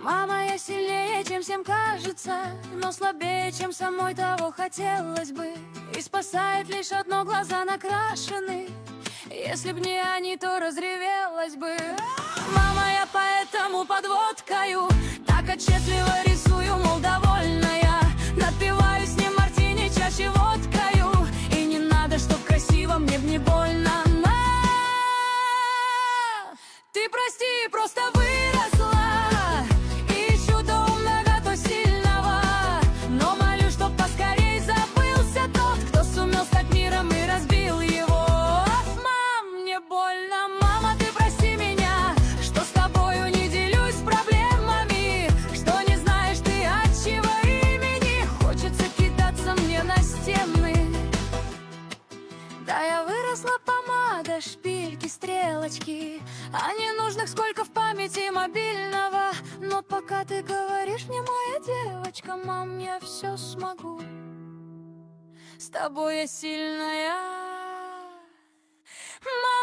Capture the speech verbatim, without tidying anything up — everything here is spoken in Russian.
Мама, я сильнее, чем всем кажется, но слабее, чем самой того хотелось бы. И спасает лишь одно: глаза накрашены. Если б не они, то разревелась бы. Мама, я поэтому подводкою так отчетливо рисую, мол, довольная. Напиваюсь не мартини, чаще водкою. И не надо, чтоб красиво, мне б не больно. Ма, ты прости, просто выросла. Ищу то умного, то сильного, но молю, чтоб поскорей забылся тот, кто сумел стать миром и разбил его. Мам, мне больно. Мама, ты прости меня, что с тобою не делюсь проблемами, что не знаешь ты отчего имени. Хочется кидаться мне на стены. Да, я выросла, помада, шпильки, стрелочки, а ненужных сколько в памяти мобильного. Но пока ты говоришь мне, моя девочка, мам, я все смогу. С тобой я сильная. Мам!